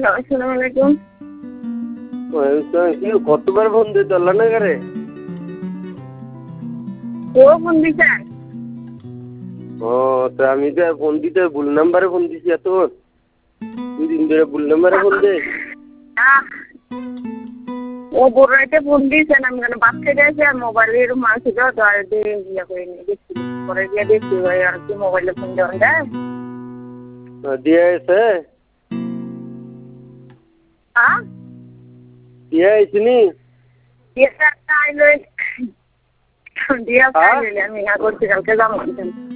আসসালামু আলাইকুম। কতবার ফোন দিয়ে চললা না করে ও ফোন দিছেন? ও তো আমি তো ফোন দিতে ভুল নাম্বারে ফোন দিছি এত দুদিন ধরে ভুল নাম্বারে ফোন দে ও বড় রাইতে ফোন দিয়েছেন, আমি কেন বাদ খেয়ে গেছি আর মোবাইলের মানুষ ইয়ে করে নিয়ে দেখছি, পরে গিয়ে দেখছি আর কি মোবাইলে ফোন দেওয়া যায় দিয়ে এসে দিয়ে আইসিনি দিয়ে একটা আইলো দিয়ে আমি না করছি কালকে যাবো